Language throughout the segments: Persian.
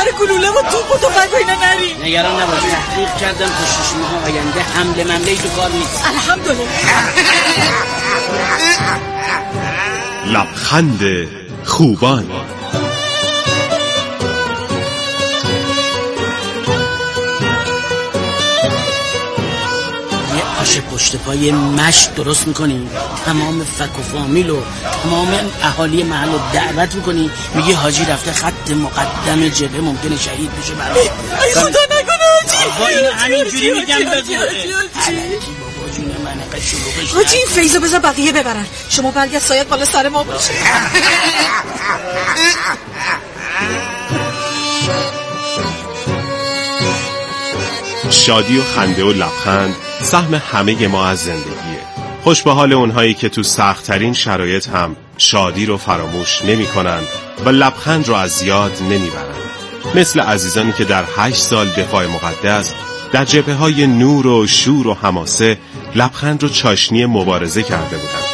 سر گلوله و توپ و تفنگ و اینا نریم. نگران نباش، تحقیق کردم تا 6 ماه آینده حمله ممله‌ای تو کار نیست. الحمدلله. لبخند خوبان. آش پشت پای مشت درست میکنی، تمام فک و فامیل و تمام اهالی محل رو دعوت میکنی، میگی حاجی رفته خط مقدم جبهه ممکنه شهید بشه. ای خدا نکنه حاجی. با اینو همینجوری میگم بگو. حاجی این فیضو بذار بقیه ببرن، شما برگرد سایت بالا سر ما باشه. شادی و خنده و لبخند سهم همه ما از زندگیه. خوش به حال اونهایی که تو سخت‌ترین شرایط هم شادی رو فراموش نمی‌کنن و لبخند رو از یاد نمیبرن. مثل عزیزانی که در 8 سال دفاع مقدس در جبهه‌های نور و شور و حماسه لبخند رو چاشنی مبارزه کرده بودن.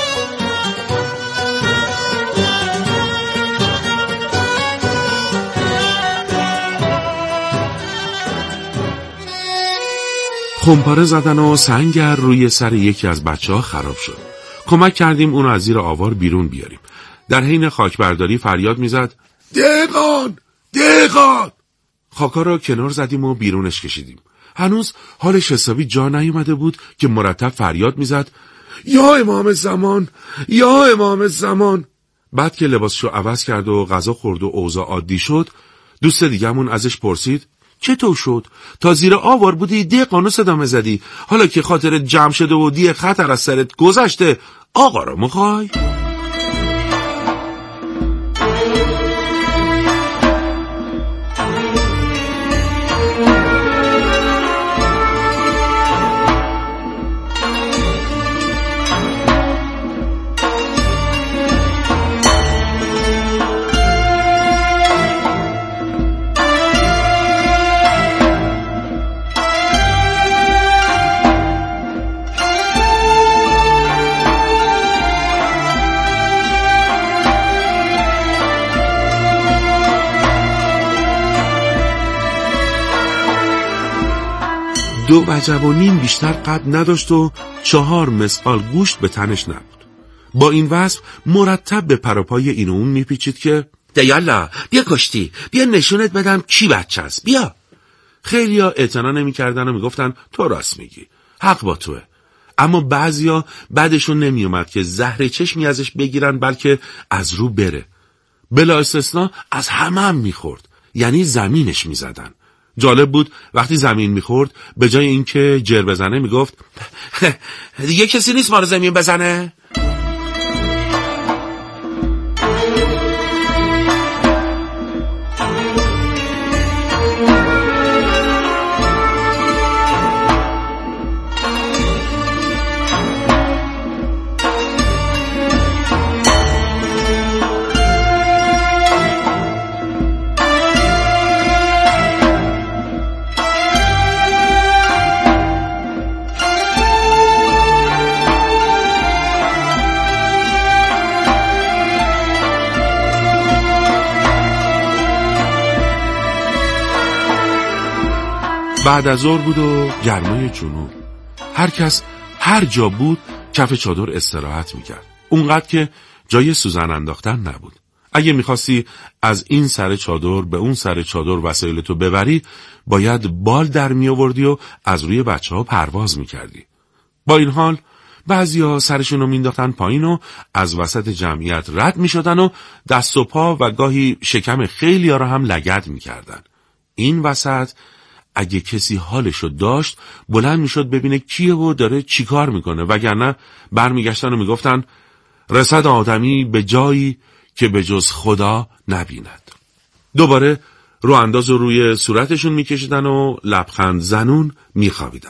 خمپاره زدن و سنگر روی سر یکی از بچه‌ها خراب شد. کمک کردیم اونو از زیر آوار بیرون بیاریم. در حین خاکبرداری فریاد میزد دهقان! دهقان! خاکا را کنار زدیم و بیرونش کشیدیم. هنوز حالش حسابی جا نیومده بود که مرتب فریاد میزد یا امام زمان! یا امام زمان! بعد که لباسشو عوض کرد و غذا خورد و اوضاع عادی شد، دوست دیگه‌مون ازش پرسید چطور شد؟ تا زیر آوار بودی دهقانو صدامه زدی، حالا که خاطرت جمع شده و دیه خطر از سرت گذشته آقا رو میخوای؟ دو وجب و نیم بیشتر قد نداشت و 4 مسقال گوشت به تنش نبود. با این وصف مرتب به پروپای این و اون میپیچید که دیالا بیا کشتی، بیا نشونت بدم کی بچه است، بیا. خیلیا اعتنا نمی‌کردن و میگفتن تو راست میگی، حق با توه. اما بعضیا بعدشون نمیومد که زهر چشمی ازش بگیرن بلکه از رو بره. بلا استثنا از همه هم میخورد، یعنی زمینش میزدن. جالب بود وقتی زمین میخورد به جای اینکه جر بزنه میگفت دیگه کسی نیست ما رو زمین بزنه. بعد از ظهر بود و گرمای جنوب. هر کس هر جا بود کف چادر استراحت میکرد. اونقدر که جای سوزن انداختن نبود. اگه میخواستی از این سر چادر به اون سر چادر وسایلتو ببری باید بال در میآوردی و از روی بچه‌ها پرواز میکردی. با این حال بعضیا سرشون رو مینداختن پایین و از وسط جمعیت رد میشدن و دست و پا و گاهی شکم خیلیا رو هم لگد میکردن. این وسط اگه کسی حالشو داشت بلند میشد ببینه کیه و داره چیکار میکنه، وگرنه برمیگشتن و میگفتن رسد آدمی به جایی که به جز خدا نبیند. دوباره رو انداز روی صورتشون میکشیدن و لبخند زنون میخوابیدن.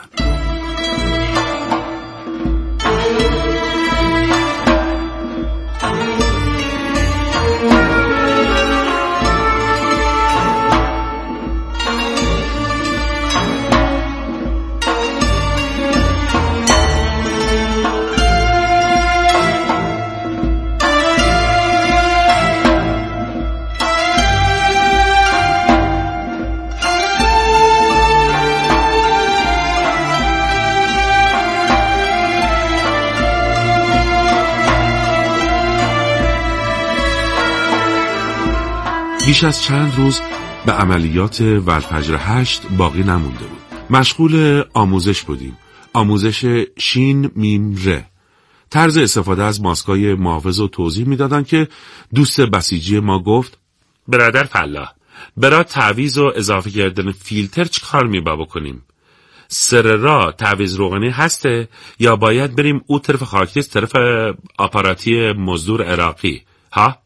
بیش از چند روز به عملیات والفجر 8 باقی نمونده بود. مشغول آموزش بودیم. آموزش شین میم ر. طرز استفاده از ماسکای محافظ رو توضیح میدادن که دوست بسیجی ما گفت برادر فلاح، برای تعویض و اضافه کردن فیلتر چی کار میبا بکنیم؟ سر را تعویض روغنی هسته یا باید بریم او طرف خاکریز طرف آپاراتی مزدور عراقی ها؟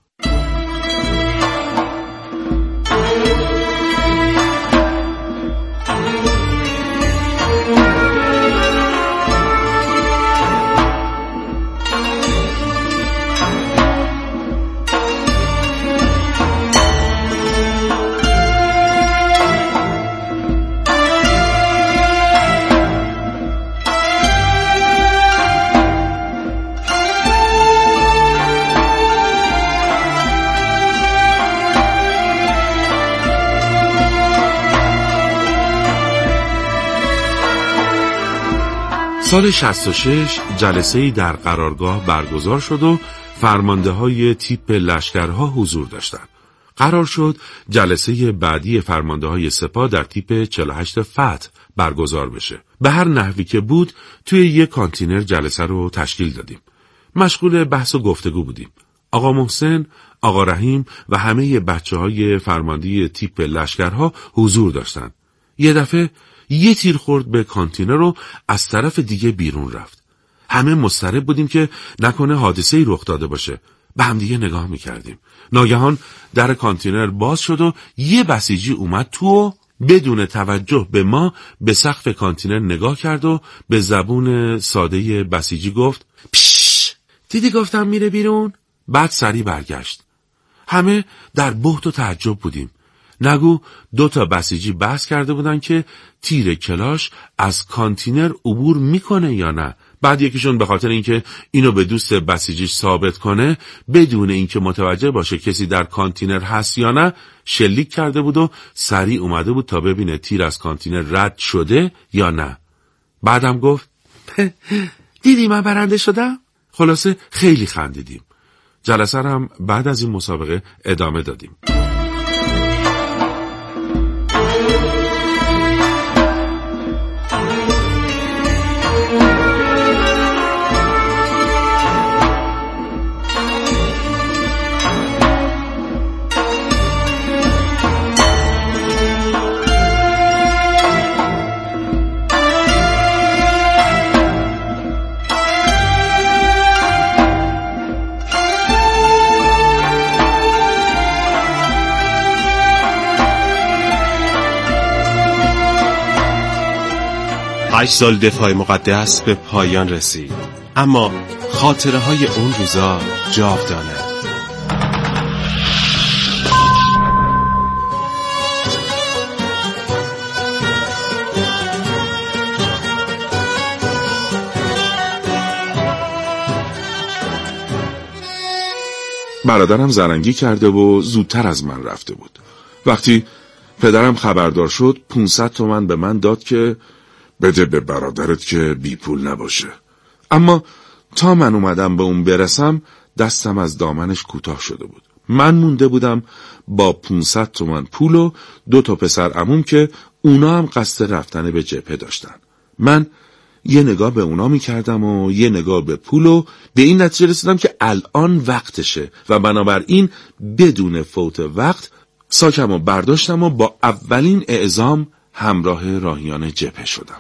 سال 66 جلسه‌ای در قرارگاه برگزار شد و فرمانده‌های تیپ لشکرها حضور داشتند. قرار شد جلسه بعدی فرمانده‌های سپاه در تیپ 48 فتح برگزار بشه. به هر نحوی که بود توی یک کانتینر جلسه رو تشکیل دادیم. مشغول بحث و گفتگو بودیم. آقا محسن، آقا رحیم و همه بچه‌های فرماندهی تیپ لشکرها حضور داشتند. یه دفعه یه تیر خورد به کانتینر و از طرف دیگه بیرون رفت. همه مضطرب بودیم که نکنه حادثه‌ای رخ داده باشه. به هم دیگه نگاه میکردیم. ناگهان در کانتینر باز شد و یه بسیجی اومد تو و بدون توجه به ما به سقف کانتینر نگاه کرد و به زبون ساده بسیجی گفت پیش، دیدی گفتم میره بیرون؟ بعد سری برگشت. همه در بهت و تعجب بودیم. نگو 2 بسیجی بحث کرده بودن که تیر کلاش از کانتینر عبور میکنه یا نه. بعد یکیشون به خاطر اینکه اینو به دوست بسیجیش ثابت کنه بدون اینکه متوجه باشه کسی در کانتینر هست یا نه شلیک کرده بود و سریع اومده بود تا ببینه تیر از کانتینر رد شده یا نه. بعدم گفت دیدی من برنده شدم؟ خلاصه خیلی خندیدیم. جلسه هم بعد از این مسابقه ادامه دادیم. هشت سال دفاع مقدس به پایان رسید، اما خاطره های اون روزا جاودانه. برادرم زرنگی کرده و زودتر از من رفته بود. وقتی پدرم خبردار شد 500 تومن به من داد که بده به برادرت که بی پول نباشه. اما تا من اومدم به اون برسم دستم از دامنش کوتاه شده بود. من مونده بودم با 500 تومن پول و 2 پسر عموم که اونا هم قصد رفتن به جبهه داشتن. من یه نگاه به اونا میکردم و یه نگاه به پول و به این نتیجه رسیدم که الان وقتشه و بنابراین بدون فوت وقت ساکم رو برداشتم و با اولین اعزام همراه راهیان جبهه شدم.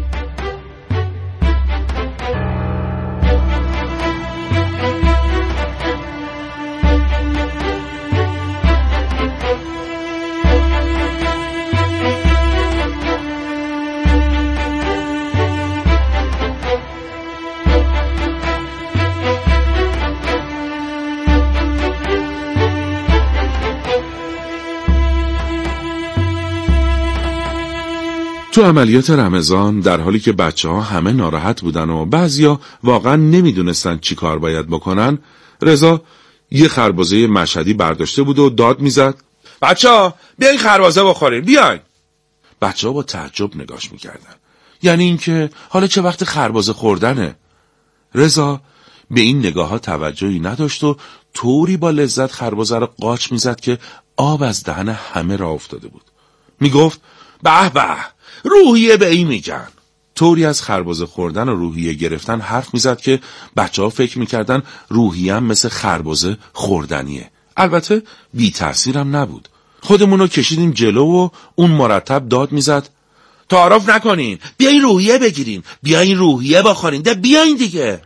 تو عملیات رمضان در حالی که بچه‌ها همه ناراحت بودن و بعضیا واقعا نمیدونستن چی کار باید بکنن، رضا یه خربزه مشهدی برداشته بود و داد میزد بچه‌ها بیاین خربزه بخوریم بیاین. بچه‌ها با تعجب نگاش میکردن، یعنی اینکه حالا چه وقت خربزه خوردنه. رضا به این نگاه‌ها توجهی نداشت و طوری با لذت خربزه را قاچ میزد که آب از دهن همه را افتاده بود. میگفت به به، روحیه به این میگن. طوری از خربزه خوردن و روحیه گرفتن حرف میزد که بچه ها فکر میکردن روحیه هم مثل خربزه خوردنیه. البته بی تأثیرم نبود. خودمونو کشیدیم جلو و اون مرتب داد میزد تعارف نکنین، بیاین روحیه بگیرین، بیاین روحیه بخورین، ده بیاین دیگه.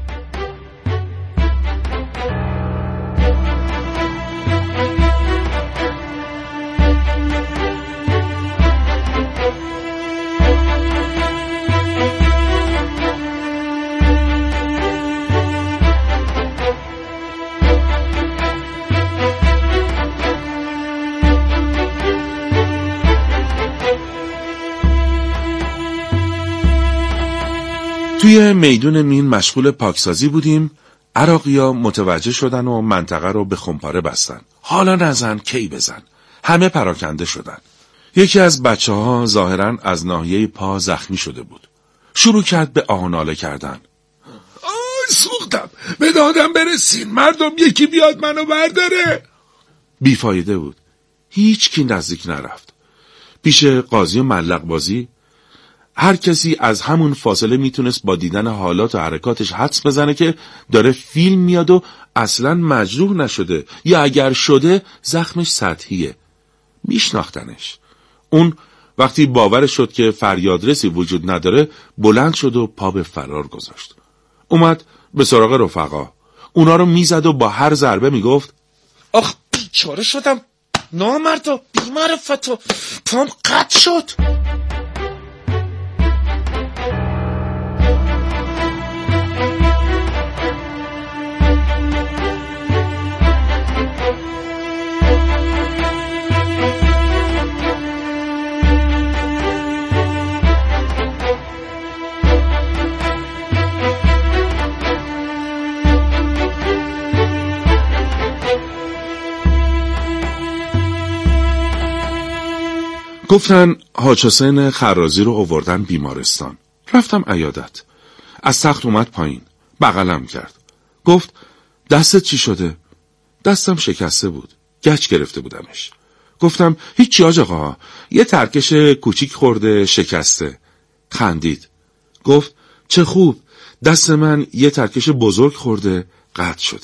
توی میدون مین مشغول پاکسازی بودیم. عراقی‌ها متوجه شدن و منطقه رو به خمپاره بستن. حالا نزن کی بزن. همه پراکنده شدن. یکی از بچه‌ها ظاهراً از ناحیه پا زخمی شده بود. شروع کرد به آه و ناله کردن. سوختم، به دادم برسین، مردم یکی بیاد منو برداره. بیفایده بود. هیچ کی نزدیک نرفت. پیش قاضی و ملق بازی هر کسی از همون فاصله میتونست با دیدن حالات و حرکاتش حدس بزنه که داره فیلم میاد و اصلاً مجروح نشده، یا اگر شده زخمش سطحیه. میشناختنش. اون وقتی باورش شد که فریادرسی وجود نداره بلند شد و پا به فرار گذاشت. اومد به سراغ رفقا. اونا رو میزد و با هر ضربه میگفت آخ بیچاره شدم، نامرد و بی‌معرفت و پام قطع شد. گفتن حاج حسین خرازی رو آوردن بیمارستان. رفتم عیادت. از تخت اومد پایین. بغلم کرد. گفت دستت چی شده؟ دستم شکسته بود. گچ گرفته بودمش. گفتم هیچی حاج آقا، یه ترکش کوچیک خورده شکسته. خندید. گفت چه خوب، دست من یه ترکش بزرگ خورده قطع شده.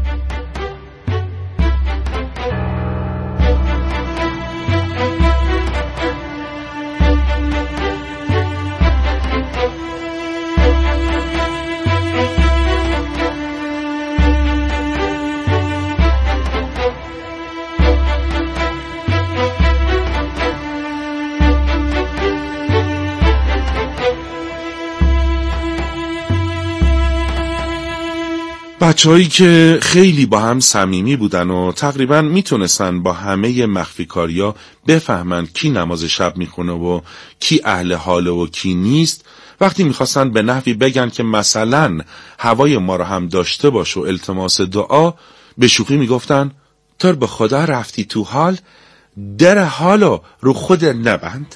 بچه‌هایی که خیلی با هم صمیمی بودن و تقریباً میتونستن با همه مخفی کاریا بفهمن کی نماز شب میخونه و کی اهل حاله و کی نیست، وقتی میخواستن به نحوی بگن که مثلا هوای ما رو هم داشته باش و التماس دعا، به شوخی میگفتن تو به خدا رفتی تو حال، در حالو رو خود نبند.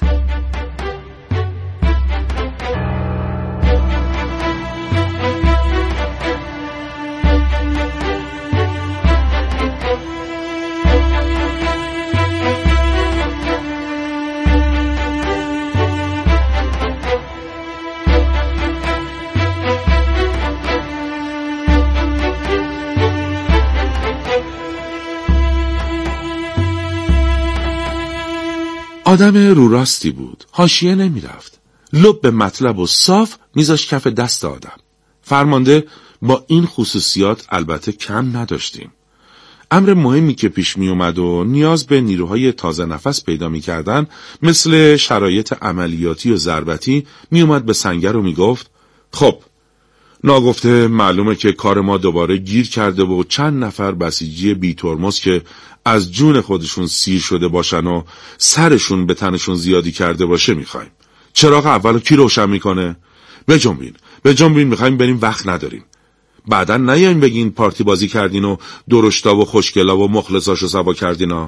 آدم رو راستی بود. حاشیه نمی رفت. لب به مطلب و صاف میذاش کف دست آدم. فرمانده با این خصوصیات البته کم نداشتیم. امر مهمی که پیش می اومد و نیاز به نیروهای تازه نفس پیدا می کردن، مثل شرایط عملیاتی و ضربتی، می اومد به سنگر و می گفت خب ناگفته معلومه که کار ما دوباره گیر کرده و چند نفر بسیجی بی ترمز که از جون خودشون سیر شده باشن و سرشون به تنشون زیادی کرده باشه میخوایم. چراغ اولو کی روشن میکنه؟ بجنبین میخوایم بریم، وقت نداریم. بعدن نیاین بگین پارتی بازی کردین و درشتا و خوشگلا و مخلصاشو سوا کردینا.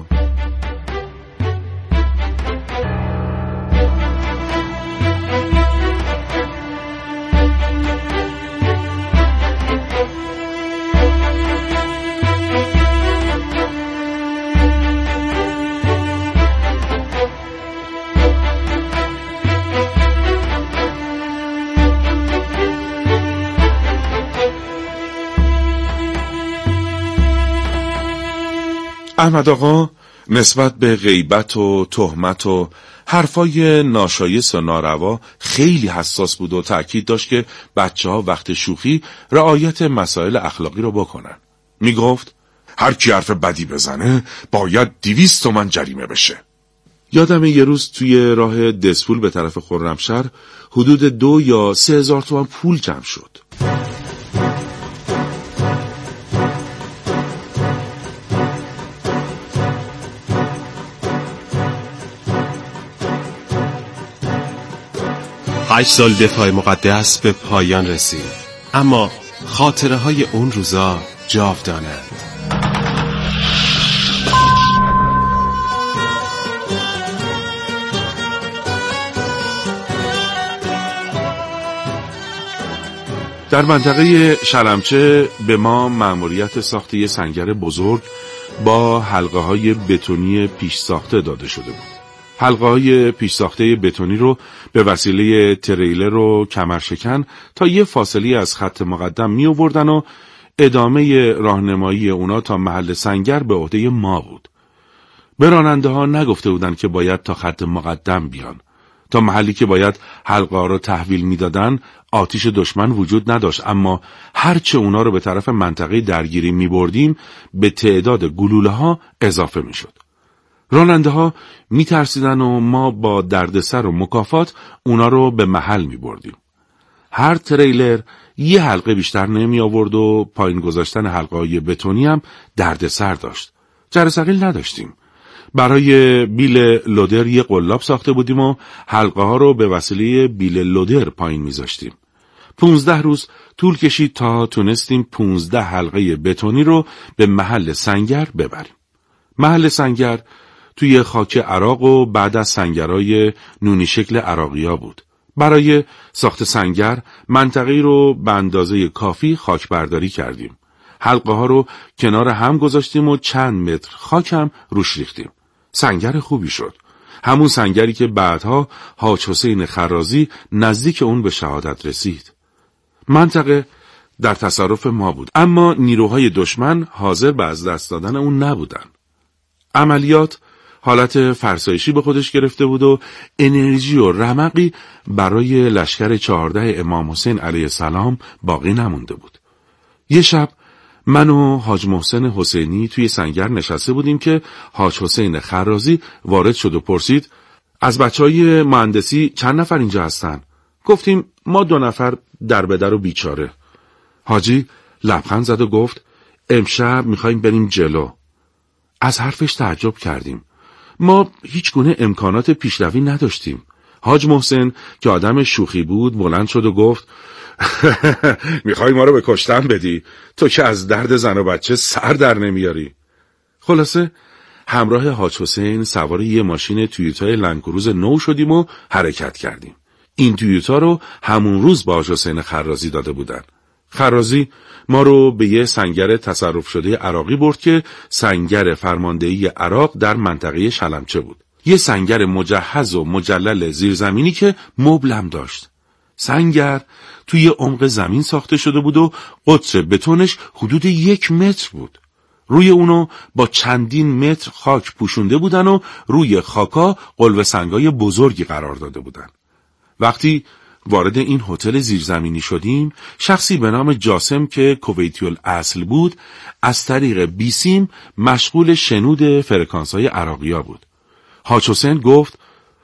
احمد آقا نسبت به غیبت و تهمت و حرفای ناشایست و ناروا خیلی حساس بود و تأکید داشت که بچه‌ها وقت شوخی رعایت مسائل اخلاقی رو بکنن. میگفت هر کی حرف بدی بزنه باید 200 تومن جریمه بشه. یادم یه روز توی راه دسفول به طرف خرمشهر حدود 2 یا 3 هزار تومن پول جمع شد. هشت سال دفاع مقدس به پایان رسید، اما خاطره های اون روزا جاودانند. در منطقه شلمچه به ما مأموریت ساخت یه سنگر بزرگ با حلقه های بتونی پیش ساخته داده شده بود. حلقه های پیش ساخته بتونی رو به وسیله تریلر و کمرشکن تا یه فاصله از خط مقدم می آوردن و ادامه راهنمایی اونا تا محل سنگر به عهده ما بود. به راننده ها نگفته بودن که باید تا خط مقدم بیان. تا محلی که باید حلقه ها رو تحویل می دادن آتش دشمن وجود نداشت، اما هرچه اونا رو به طرف منطقه درگیری می بردیم به تعداد گلوله ها اضافه می شد. راننده ها می ترسیدن و ما با دردسر و مکافات اونا رو به محل می بردیم. هر تریلر یه حلقه بیشتر نمی آورد و پایین گذاشتن حلقه های بتونی هم دردسر داشت. جرثقیل نداشتیم. برای بیل لودر یه قلاب ساخته بودیم و حلقه ها رو به وسیله بیل لودر پایین می زاشتیم. 15 روز طول کشید تا تونستیم 15 حلقه بتونی رو به محل سنگر ببریم. محل سنگر توی خاک عراق و بعد از سنگرهای نونی شکل عراقیا بود. برای ساخت سنگر منطقه‌ای رو به اندازه کافی خاک برداری کردیم. حلقه ها رو کنار هم گذاشتیم و چند متر خاک هم روش ریختیم. سنگر خوبی شد. همون سنگری که بعدها حاج حسین خرازی نزدیک اون به شهادت رسید. منطقه در تصرف ما بود، اما نیروهای دشمن حاضر به از دست دادن اون نبودن. عملیات حالت فرسایشی به خودش گرفته بود و انرژی و رمقی برای لشکر 14 امام حسین علیه السلام باقی نمونده بود. یه شب من و حاج محسن حسینی توی سنگر نشسته بودیم که حاج حسین خرازی وارد شد و پرسید از بچهای مهندسی چند نفر اینجا هستن؟ گفتیم ما 2 نفر در به در و بیچاره. حاجی لبخند زد و گفت امشب میخوایم بریم جلو. از حرفش تعجب کردیم. ما هیچ گونه امکانات پیشروی نداشتیم. حاج محسن که آدم شوخی بود بلند شد و گفت میخوای ما رو به کشتن بدی؟ تو که از درد زن و بچه سر در نمیاری. خلاصه همراه حاج حسین سوار یه ماشین تویوتای لندکروز نو شدیم و حرکت کردیم. این تویوتا رو همون روز با حاج حسین خرازی داده بودن. خرازی ما رو به یه سنگر تصرف شده عراقی برد که سنگر فرماندهی عراق در منطقه شلمچه بود. یه سنگر مجهز و مجلل زیرزمینی که مبلم داشت. سنگر توی عمق زمین ساخته شده بود و قطر بتونش حدود 1 متر بود. روی اونو با چندین متر خاک پوشونده بودن و روی خاکا قلوه سنگای بزرگی قرار داده بودن. وقتی وارد این هتل زیرزمینی شدیم، شخصی به نام جاسم که کویتی الاصل بود از طریق بیسیم مشغول شنود فرکانس‌های عراقی‌ها بود. حاج حسین گفت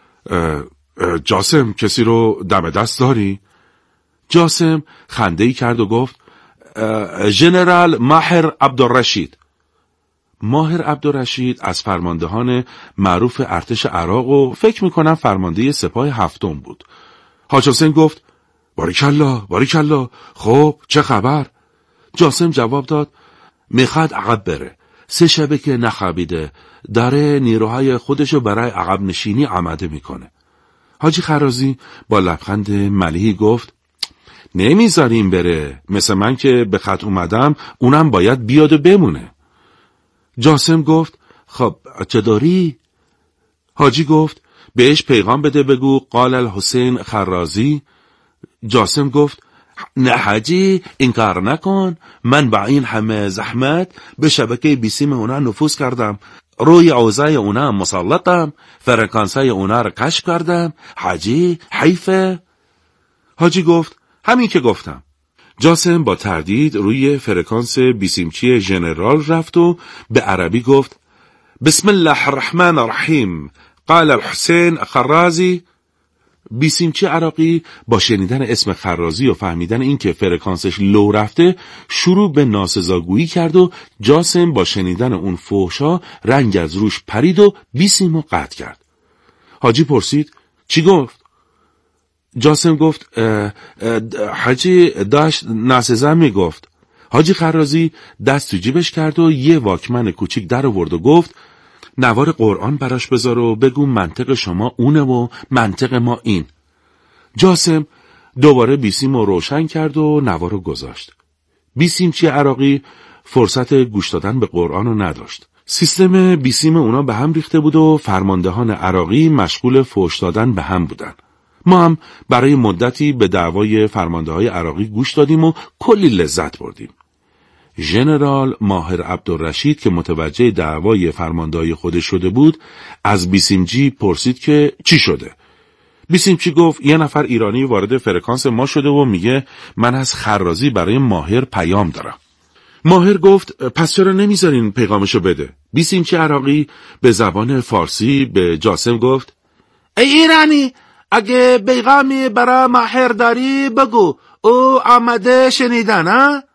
جاسم کسی رو دم دست داری؟ جاسم خنده‌ای کرد و گفت ژنرال ماهر عبدالرشید. ماهر عبدالرشید از فرماندهان معروف ارتش عراق و فکر میکنم فرمانده سپاه 7 بود. حاج حسین گفت باریکالله باریکالله، خب چه خبر؟ جاسم جواب داد میخواد عقب بره، 3 شبه که نخوابیده، داره نیروهای خودشو برای عقب نشینی آماده میکنه. حاجی خرازی با لبخند ملیحی گفت نمیذاریم بره، مثل من که به خط اومدم اونم باید بیاد و بمونه. جاسم گفت خب چه داری؟ حاجی گفت بهش پیغام بده بگو قال الحسین خرازی. جاسم گفت نه حاجی این کار نکن، من با این همه زحمت به شبکه بیسیم اونا نفوذ کردم، روی اوضاع اونا مسلطم، فرکانسای اونا رو کشف کردم، حاجی حیفه. حاجی گفت همین که گفتم. جاسم با تردید روی فرکانس بیسیمچی ژنرال رفت و به عربی گفت بسم الله الرحمن الرحیم قال الحسین خرازی. بیسیمچی عراقی با شنیدن اسم خرازی و فهمیدن این که فرکانسش لو رفته شروع به ناسزاگویی کرد و جاسم با شنیدن اون فحشا رنگ از روش پرید و بیسیمو قطع کرد. حاجی پرسید چی گفت؟ جاسم گفت حاجی داشت ناسزا میگفت. حاجی خرازی دست تو جیبش کرد و یه واکمن کوچیک در آورد و گفت نوار قرآن براش بذار و بگو منطق شما اونه و منطق ما این. جاسم دوباره بیسیم رو روشن کرد و نوار رو گذاشت. بیسیمچی عراقی فرصت گوش دادن به قرآن رو نداشت. سیستم بیسیم اونا به هم ریخته بود و فرماندهان عراقی مشغول فحش دادن به هم بودن. ما هم برای مدتی به دعوای فرمانده‌های عراقی گوش دادیم و کلی لذت بردیم. ژنرال ماهر عبدالرشید که متوجه دعوای فرمانده‌های خودش شده بود از بیسیمچی پرسید که چی شده. بیسیمچی گفت یه نفر ایرانی وارد فرکانس ما شده و میگه من از خرازی برای ماهر پیام دارم. ماهر گفت پس چرا نمیذارین پیغامشو بده؟ بیسیمچی عراقی به زبان فارسی به جاسم گفت ای ایرانی، اگه پیغامی برای ماهر داری بگو، او آمده شنیدن ها؟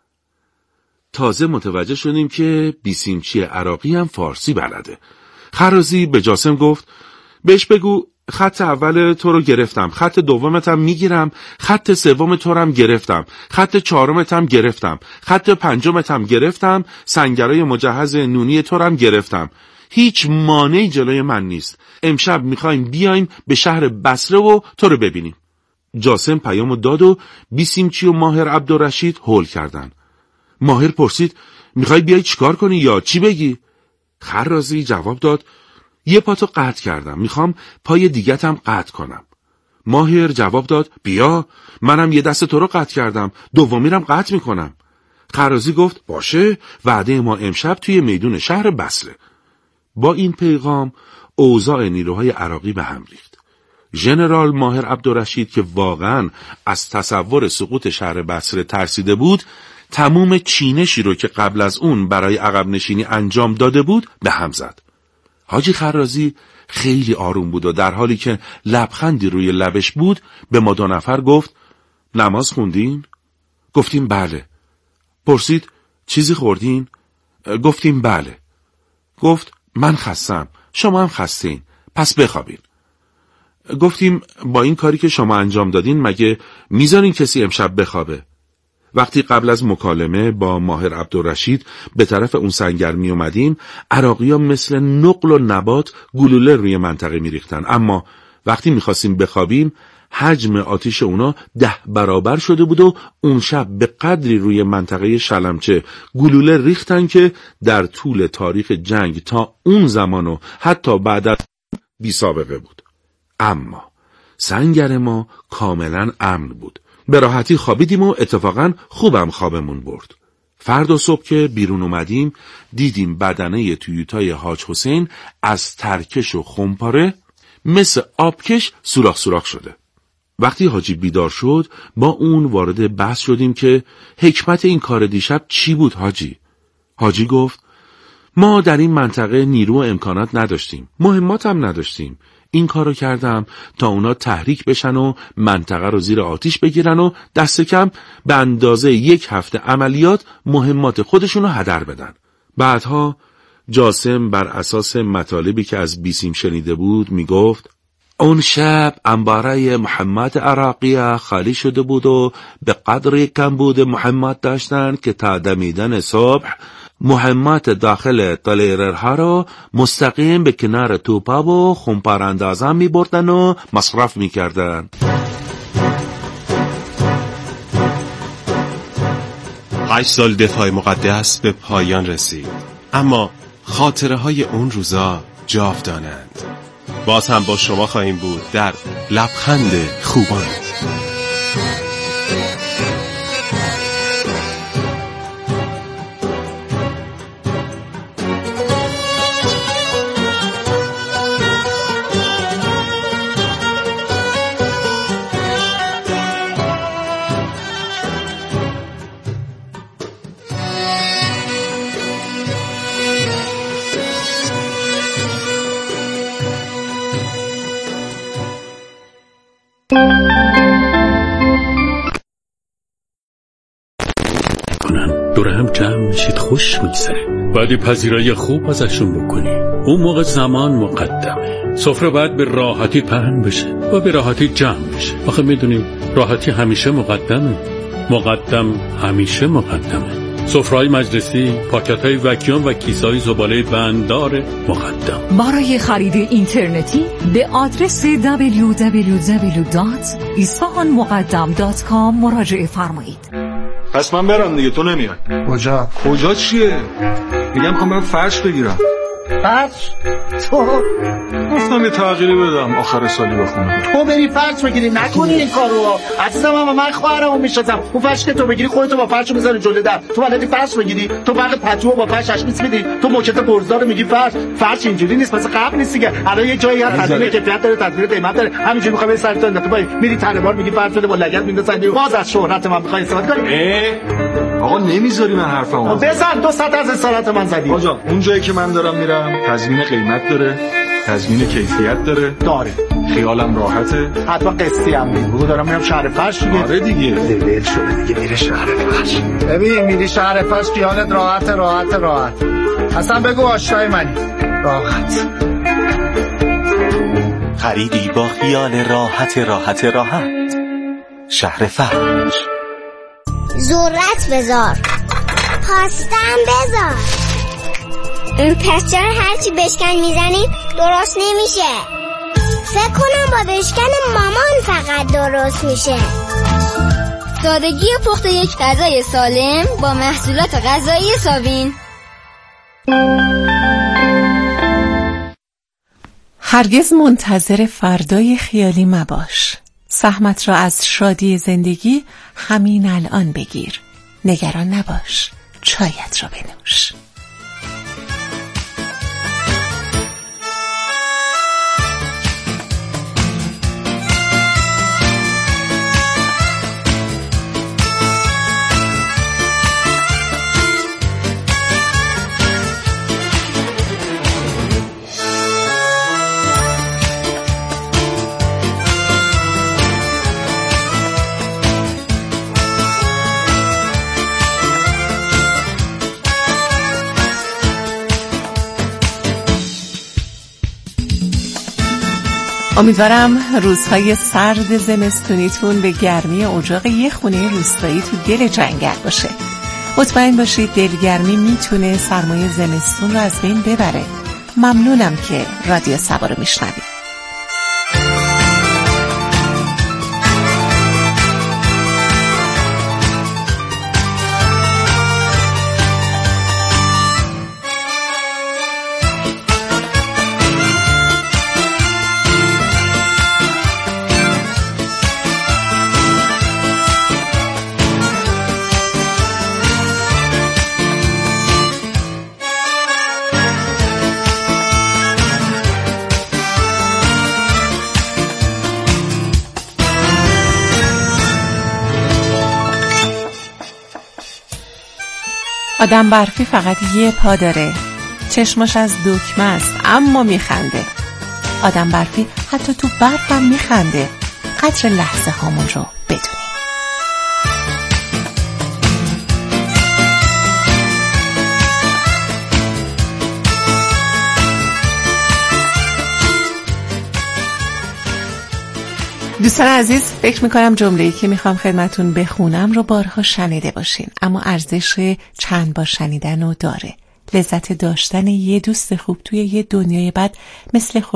تازه متوجه شدیم که بیسیمچی عراقی هم فارسی بلده. خرازی به جاسم گفت بهش بگو خط اول تو رو گرفتم، خط دومتم میگیرم، خط سوم تو رو هم گرفتم، خط چهارمتم گرفتم، خط پنجمتم گرفتم، سنگرای مجهز نونی تو رو هم گرفتم. هیچ مانعی جلوی من نیست. امشب میخوایم بیایم به شهر بصره و تو رو ببینیم. جاسم پیامو داد و بیسیمچی و ماهر عبدالرشید هول کردن. ماهر پرسید میخوای بیای چیکار کنی یا چی بگی؟ خرازی جواب داد یه پاتو قطع کردم، میخوام پای دیگتم قطع کنم. ماهر جواب داد بیا، منم یه دست تو رو قطع کردم، دومیرم قطع میکنم. خرازی گفت باشه، وعده ما امشب توی میدون شهر بصره. با این پیغام اوضاع نیروهای عراقی به هم ریخت. ژنرال ماهر عبدالرشید که واقعا از تصور سقوط شهر بصره ترسیده بود، تموم چینشی رو که قبل از اون برای عقب نشینی انجام داده بود به هم زد. حاجی خرازی خیلی آروم بود و در حالی که لبخندی روی لبش بود به ما دو نفر گفت نماز خوندین؟ گفتیم بله. پرسید چیزی خوردین؟ گفتیم بله. گفت من خستم، شما هم خستین، پس بخوابین. گفتیم با این کاری که شما انجام دادین مگه میذارین کسی امشب بخوابه؟ وقتی قبل از مکالمه با ماهر عبدالرشید به طرف اون سنگر می اومدیم، عراقی ها مثل نقل و نبات گلوله روی منطقه می ریختن. اما وقتی می خواستیم بخوابیم حجم آتیش اونا 10 برابر شده بود و اون شب به قدری روی منطقه شلمچه گلوله ریختن که در طول تاریخ جنگ تا اون زمان و حتی بعد از بی سابقه بود. اما سنگر ما کاملا امن بود. به راحتی خوابیدیم و اتفاقا خوبم خوابمون برد. فردا صبح که بیرون اومدیم دیدیم بدنه تویوتای حاج حسین از ترکش و خمپاره مثل آبکش سوراخ سوراخ شده. وقتی حاجی بیدار شد با اون وارد بحث شدیم که حکمت این کار دیشب چی بود حاجی؟ حاجی گفت ما در این منطقه نیرو و امکانات نداشتیم، مهمات هم نداشتیم. این کارو کردم تا اونا تحریک بشن و منطقه رو زیر آتیش بگیرن و دست کم به اندازه 1 هفته عملیات مهمات خودشونو هدر بدن. بعدها جاسم بر اساس مطالبی که از بیسیم شنیده بود میگفت اون شب انباره مهمات عراقیه خالی شده بود و به قدری کم بود مهمات داشتن که تا دمیدن صبح مهمات داخل طلیررها رو مستقیم به کنار توپا و خمپاراندازان می بردن و مصرف می کردن. 8 سال دفاع مقدس به پایان رسید، اما خاطره های اون روزا جاودانند. باز هم با شما خواهیم بود در لبخند خوبان. دور هم جمع میشید، خوش میگذره. باید پذیرایی خوب ازشون بکنی. اون موقع زمان مقدمه. سفره باید به راحتی پهن بشه و به راحتی جمع بشه. آخه میدونی راحتی همیشه مقدمه. مقدم همیشه مقدمه. سفره‌های مجلسی، پاکت‌های وکیوم و کیسه‌های زباله بنددار مقدم. برای خرید اینترنتی به آدرس www.isfahanmuqaddam.com مراجعه فرمایید. پس من برم دیگه، تو نمیای. کجا چیه؟ میگم میخوام برم فرش بگیرم. فرش؟ تو گفتم یه تغییری بدم آخر سالی بخونم. تو بری فرش بگیری، نکنی این کارو. عزیزم من خواهرمو میشناسم. اون فرش که تو بگیری خودتو با فرش میذاری جلوی در. تو بلدی فرش بگیری؟ تو فقط پتو با فرش اشمیس میدی. تو موکت برزدار میگی فرش اینجوری نیست، مثلا قبل نیست دیگه. الان یه جایی هست تضمین کیفیت داره، تضمین قیمت داره. همینجوری میخوای سر تو انداختی پای میری تنه‌بار میگی فرش بده با لگد میندازی. باز از شهرت من میخوای استفاده کنی؟ آقا نمیذاری من حرفمو بزن. 200 از استراحت من زدی. آقا اون جایی که من دارم میرم تضمین قیمت داره، تضمین کیفیت داره. خیالم راحته. حتما قسطی هم میگم دارم میرم شهر فرش دیگه. آره دیگه. دل شده دیگه میره شهر فرش. ببین میری شهر فرش خیالت راحت. اصلا بگو آشنای منی. راحت. خریدی با خیال راحت. شهر فرش. ذرت بذار، پاستم بذار. پس چرا هرچی بشکن میزنی درست نمیشه؟ فکر کنم با بشکن مامان فقط درست میشه. سادگی پخت یک غذای سالم با محصولات غذایی ساوین. هرگز منتظر فردای خیالی مباش. سهمت را از شادی زندگی همین الان بگیر. نگران نباش، چایت را بنوش. امیدوارم روزهای سرد زمستونیتون به گرمی اجاق یه خونه روستایی تو دل جنگل باشه. مطمئن باشید دلگرمی میتونه سرمای زمستون رو از بین ببره. ممنونم که رادیو سبا رو میشنوید. آدم برفی فقط یه پا داره، چشماش از دکمه است اما میخنده. آدم برفی حتی تو برف هم میخنده. قدر لحظه هامون رو بدونیم. دوستان عزیز، فکر میکنم جمله‌ای که میخوام خدمتون بخونم رو بارها شنیده باشین، اما ارزش چند بار شنیدن رو داره. لذت داشتن یه دوست خوب توی یه دنیای بد مثل